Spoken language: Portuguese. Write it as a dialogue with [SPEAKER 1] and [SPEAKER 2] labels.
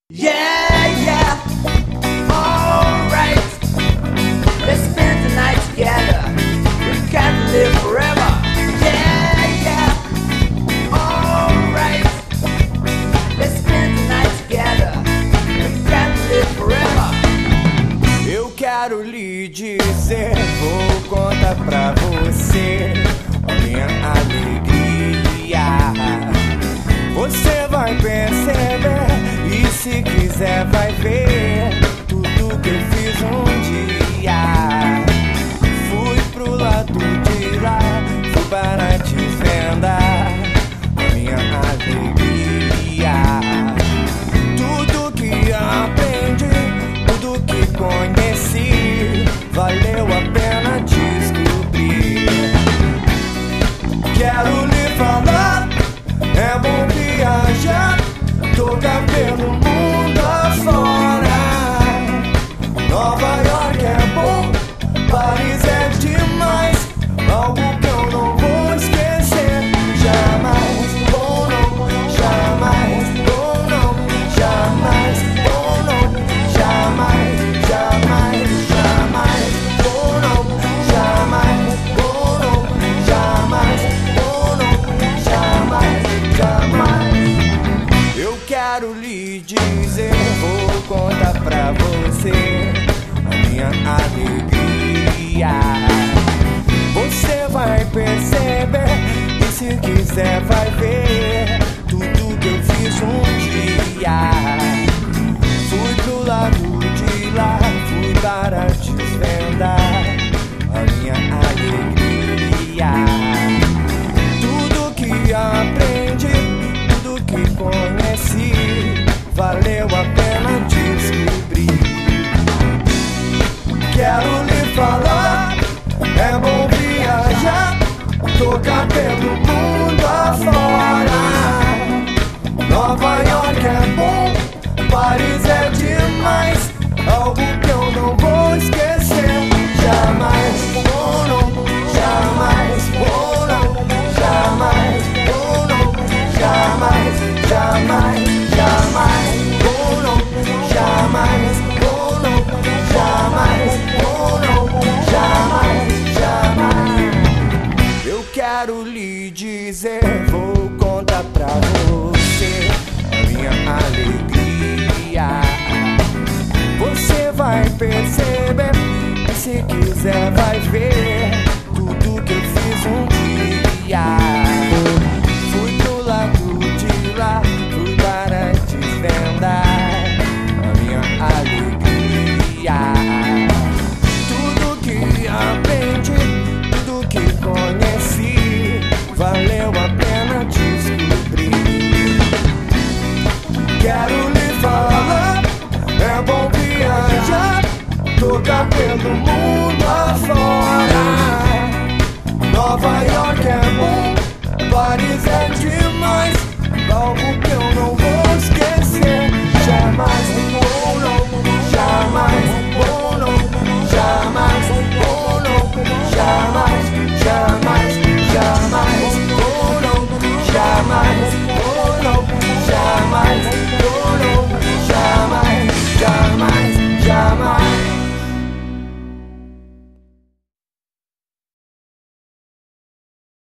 [SPEAKER 1] Yeah, yeah, alright. Let's spend the night together. We can live forever. Yeah, yeah, alright. Let's spend the night together. We can live forever.
[SPEAKER 2] Eu quero lhe dizer, vou contar pra você a minha alegria. Você vai perceber e se quiser vai ver tudo que eu fiz um dia. Fui pro lado de lá, fui para a desvendar a minha alegria. Tudo que aprendi, tudo que conheci, valeu a pena descobrir. Quero lhe falar, é bom viajar, tocar pelo mundo afora. Nova York é bom, Paris é demais, algo que eu não vou esquecer. Jamais, oh não, jamais, oh não, jamais, oh não, jamais, jamais, jamais, oh não, jamais, oh não, jamais, oh não, jamais, jamais. Eu quero lhe dizer, vou contar pra você a minha alegria. Você vai perceber e se quiser vai ver tudo que eu fiz um dia. Fui pro lado de lá, fui para desvendar a minha alegria. Tudo que aprendi, tudo que conheci, valeu a pena descobrir. Quero lhe falar, é bom viajar, tocar pelo mundo afora. Nova York é bom, Paris é demais, algo que eu não vou esquecer. Jamais, oh não, jamais, oh não, jamais, oh não, jamais, jamais, jamais, oh não, jamais, oh não, jamais, oh não, jamais, jamais. Eu quero lhe dizer, vou contar pra você a minha alegria. Você vai perceber e se quiser vai ver tudo que eu fiz um dia. Fui pro lado de lá, fui para desvendar a minha alegria. Tudo que aprendi, tudo que conheci, valeu a pena descobrir. Quero lhe falar, é bom viajar, tocar pelo mundo afora. Nova York é bom, Paris é demais,